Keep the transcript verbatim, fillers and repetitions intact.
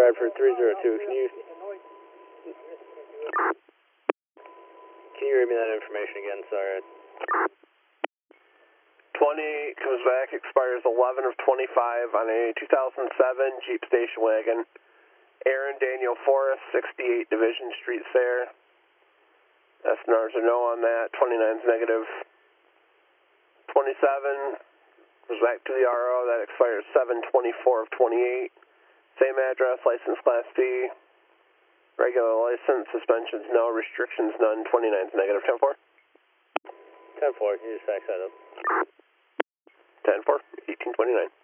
Bradford three zero two, can you, can you read me that information again, sorry? twenty comes back, expires eleven of twenty-five on a two thousand seven Jeep station wagon. Aaron Daniel Forrest, sixty-eight Division Street, Sayre. S N Rs are no on that, twenty-nine's negative. twenty-seven goes back to the R O, that expires seven twenty-four of twenty-eight. Same address, license class D. Regular license, suspensions no, restrictions none, twenty-nine's negative. ten four. ten four, can you just fax that up? ten four, eighteen twenty-nine.